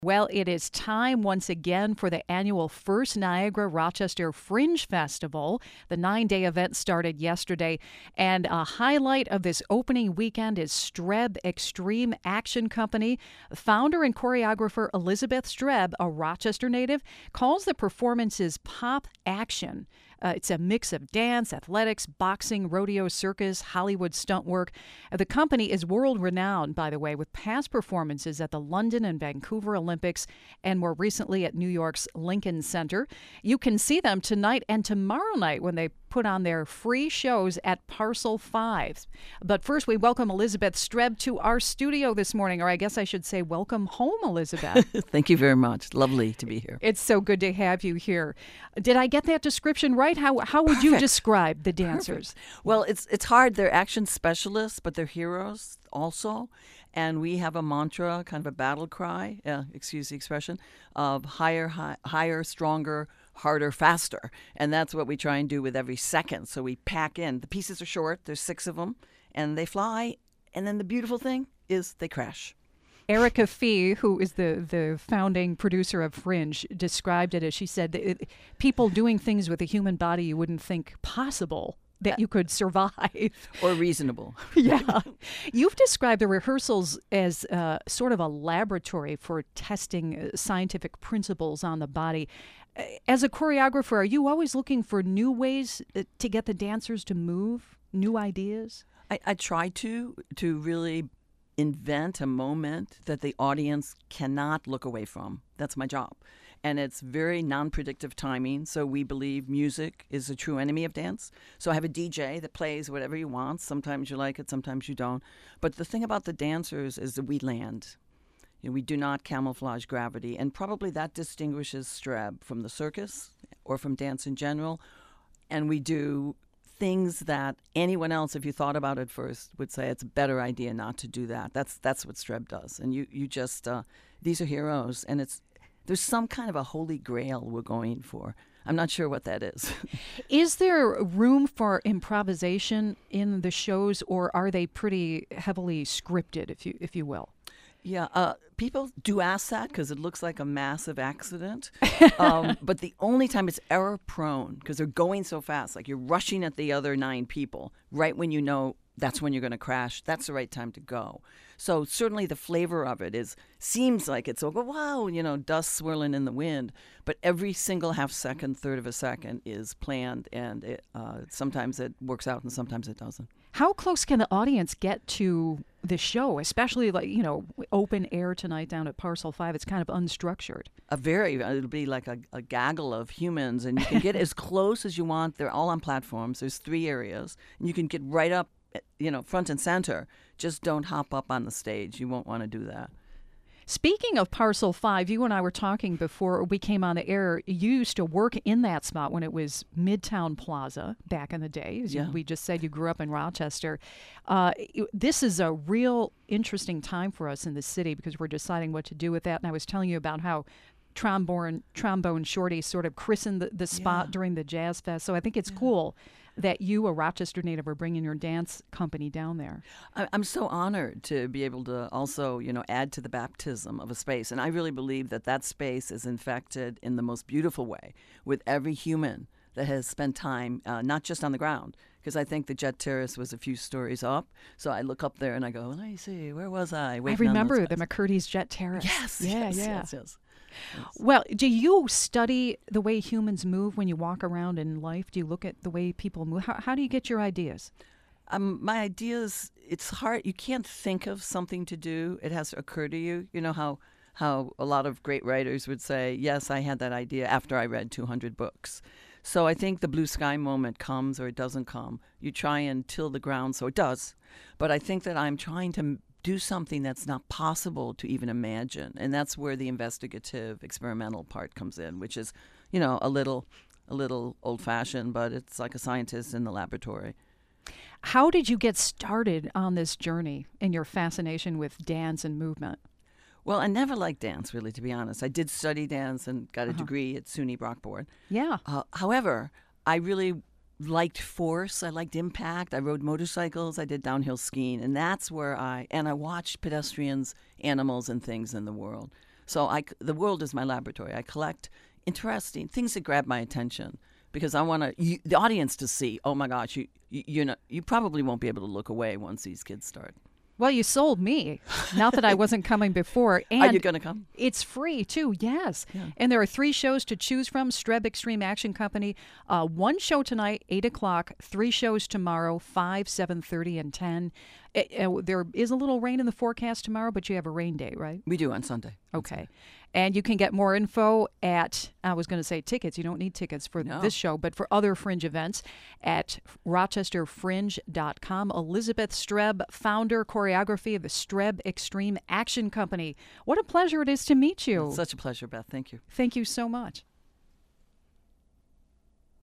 Well, it is time once again for the annual First Niagara Rochester Fringe Festival. The 9-day event started yesterday, and a highlight of this opening weekend is Streb Extreme Action Company. Founder and choreographer Elizabeth Streb, a Rochester native, calls the performances pop action. It's a mix of dance, athletics, boxing, rodeo, circus, Hollywood stunt work. The company is world-renowned, by the way, with past performances at the London and Vancouver Olympics and more recently at New York's Lincoln Center. You can see them tonight and tomorrow night when they put on their free shows at Parcel 5. But first, we welcome Elizabeth Streb to our studio this morning, or I guess I should say welcome home, Elizabeth. Thank you very much. Lovely to be here. It's so good to have you here. Did I get that description right? How would you describe the dancers? Perfect. Well, it's hard. They're action specialists, but they're heroes also. And we have a mantra, kind of a battle cry, excuse the expression, of higher, stronger, harder, faster. And that's what we try and do with every second. So we pack in. The pieces are short. There's 6 of them. And they fly. And then the beautiful thing is they crash. Erica Fee, who is the founding producer of Fringe, described it as, she said, people doing things with a human body you wouldn't think possible that you could survive. Or reasonable. Yeah. You've described the rehearsals as sort of a laboratory for testing scientific principles on the body. As a choreographer, are you always looking for new ways to get the dancers to move, new ideas? I try to really invent a moment that the audience cannot look away from. That's my job. And it's very non-predictive timing, so we believe music is a true enemy of dance. So I have a DJ that plays whatever you want. Sometimes you like it, sometimes you don't. But the thing about the dancers is that we land. We do not camouflage gravity, and probably that distinguishes Streb from the circus or from dance in general. And we do things that anyone else, if you thought about it first, would say it's a better idea not to do that. That's what Streb does. And you just, these are heroes, and there's some kind of a holy grail we're going for. I'm not sure what that is. Is there room for improvisation in the shows, or are they pretty heavily scripted, if you will? Yeah, people do ask that because it looks like a massive accident. But the only time it's error prone, because they're going so fast, like you're rushing at the other 9 people, right when you know that's when you're going to crash, that's the right time to go. So certainly the flavor of it seems like it's, wow, dust swirling in the wind. But every single half second, third of a second is planned, and sometimes it works out and sometimes it doesn't. How close can the audience get to the show, especially open air tonight down at Parcel 5? It's kind of unstructured. It'll be like a gaggle of humans, and you can get as close as you want. They're all on platforms. There's 3 areas, and you can get right up, front and center. Just don't hop up on the stage. You won't want to do that. Speaking of Parcel 5, you and I were talking before we came on the air. You used to work in that spot when it was Midtown Plaza back in the day. We just said you grew up in Rochester. This is a real interesting time for us in the city because we're deciding what to do with that. And I was telling you about how Trombone Shorty sort of christened the spot during the Jazz Fest. So I think it's cool that you, a Rochester native, are bringing your dance company down there. I'm so honored to be able to also, add to the baptism of a space. And I really believe that space is infected in the most beautiful way with every human that has spent time, not just on the ground, because I think the Jet Terrace was a few stories up. So I look up there and I go, let me see, where was I? I remember the McCurdy's Jet Terrace. Yes. Well, do you study the way humans move when you walk around in life? Do you look at the way people move? How do you get your ideas? My ideas, it's hard. You can't think of something to do. It has to occur to you. You know how a lot of great writers would say, yes, I had that idea after I read 200 books. So I think the blue sky moment comes or it doesn't come. You try and till the ground so it does. But I think that I'm trying to do something that's not possible to even imagine. And that's where the investigative, experimental part comes in, which is, a little old-fashioned, but it's like a scientist in the laboratory. How did you get started on this journey in your fascination with dance and movement? Well, I never liked dance, really, to be honest. I did study dance and got a degree at SUNY Brockport. Yeah. However, I really liked force. I liked impact. I rode motorcycles. I did downhill skiing. And that's where I watched pedestrians, animals, and things in the world. So the world is my laboratory. I collect interesting things that grab my attention because I want the audience to see, oh my gosh, you probably won't be able to look away once these kids start. Well, you sold me. Not that I wasn't coming before. And are you going to come? It's free, too, yes. Yeah. And there are 3 shows to choose from. Streb Extreme Action Company. 1 show tonight, 8 o'clock. 3 shows tomorrow, 5, 7:30, and 10. There is a little rain in the forecast tomorrow, but you have a rain day, right? We do on Sunday. Okay. And you can get more info at, I was going to say tickets. You don't need tickets for this show, but for other Fringe events at rochesterfringe.com. Elizabeth Streb, founder, choreography of the Streb Extreme Action Company. What a pleasure it is to meet you. It's such a pleasure, Beth. Thank you. Thank you so much.